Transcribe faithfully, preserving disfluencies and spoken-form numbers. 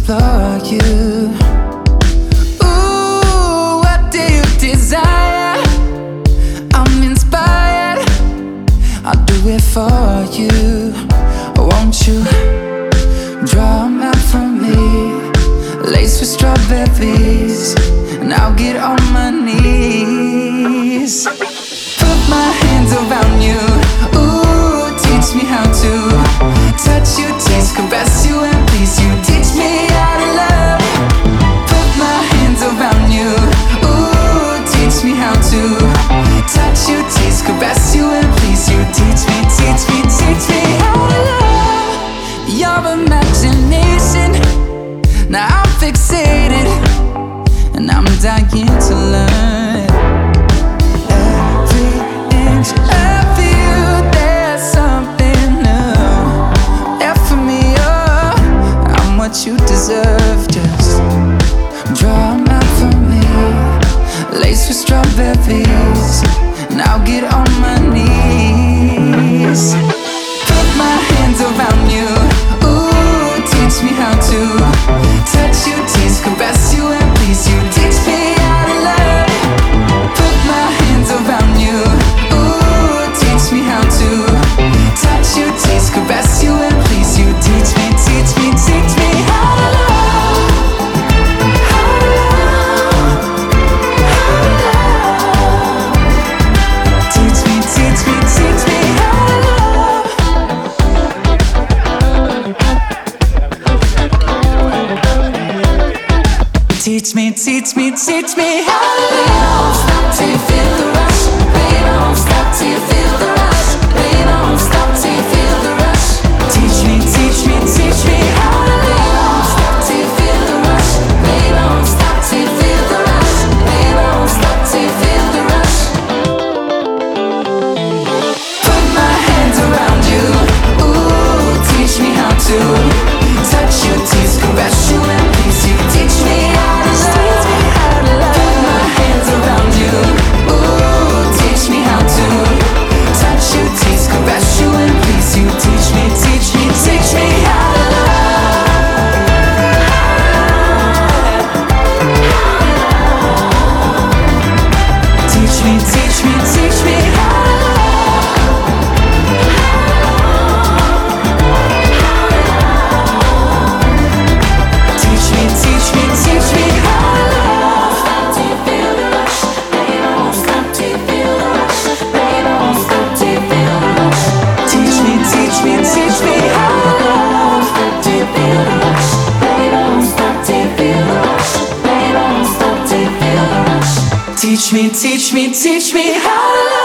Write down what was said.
explore you. Ooh, what do you desire? I'm inspired, I'll do it for you. Won't you draw a map for me, laced with strawberries, and I'll get on my knees. Put my hands around you, ooh, teach me how to touch you, taste, caress you, and please you. Teach me how to love. Put my hands around you, ooh, teach me how to touch you, taste, caress you, and please you. Teach me, teach me, teach me how to love. Your imagination, now I'm fixated, and I'm dying to learn. Every inch of you, there's something new. F for me, oh, I'm what you deserve. Just draw a map for me, laced with strawberries, and I'll get on my knees. Put my hands around you, ooh, teach me how to touch you, taste, caress you, and please you. Teach me how to love. Put my hands around you, ooh, teach me how to touch you, taste, caress you, and please you. Teach me, teach me, teach me how to love. How to love. How to love. Teach me, teach me, teach me how to love. Teach me, teach me, teach me how to love. Stop till you feel the rush. Baby, don't stop till you feel the rush. Baby, don't stop till you feel the rush. Teach me, teach me, teach me how to love. Stop till you feel the rush. Baby, don't stop till you feel the rush. Baby, don't stop till you feel the rush. Put my hands around you, ooh, teach me how to touch you, tease, caress you, and please you. Teach me how to love. Put my hands around you, ooh, teach me how to touch you, tease, caress you, and please you. Teach me, teach me, teach me how to love. Teach me, teach me, teach me how to love. Teach me, teach me, teach me how to love. Stop till you feel the rush. Baby, don't stop till you feel the rush. Baby, don't stop till you feel the rush. Teach me, teach me, teach me how to love. Stop till you feel the rush. Baby, don't stop till you feel the rush. Baby, don't stop till you feel the rush. Teach me, teach me, teach me how to love.